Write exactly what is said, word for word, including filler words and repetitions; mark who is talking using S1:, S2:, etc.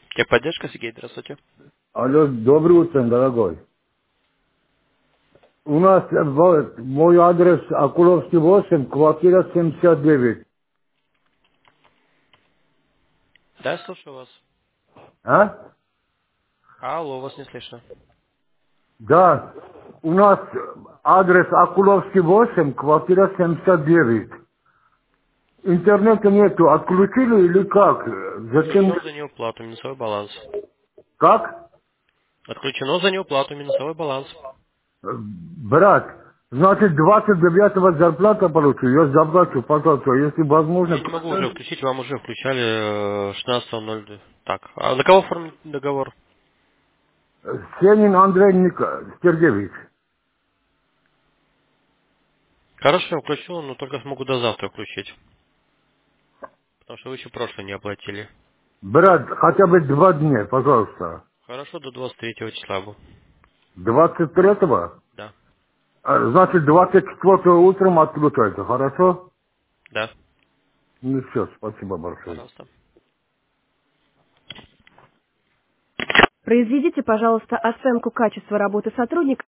S1: Техподдержка, Сергей, здравствуйте.
S2: Алло, доброе утро, дорогой. У нас э, вот, мой адрес Акуловский восемь, квартира семьдесят девять.
S1: Да, слушаю вас.
S2: А?
S1: Алло, вас не слышно.
S2: Да, у нас адрес Акуловский восемь, квартира семьдесят девять. Интернета нету, отключили или как? Зачем?
S1: Отключено за неуплату, минусовой баланс.
S2: Как?
S1: Отключено за неуплату, минусовой баланс.
S2: Э, Брат, значит двадцать девятого зарплата получу, я заплачу, пожалуйста, если возможно.
S1: Я не могу уже включить, вам уже включали шестнадцатого ноль. Так, а на кого оформить договор?
S2: Сенин Андрей Ника- Сергеевич.
S1: Хорошо, я включу, но только смогу до завтра включить. Потому что вы еще прошлое не оплатили.
S2: Брат, хотя бы два дня, пожалуйста.
S1: Хорошо, до двадцать третьего числа был.
S2: двадцать третьего?
S1: Да,
S2: А, значит, двадцать четвёртого утром отключается, хорошо?
S1: да,
S2: Ну все, спасибо большое.
S1: пожалуйста.
S3: Произведите, пожалуйста, оценку качества работы сотрудника.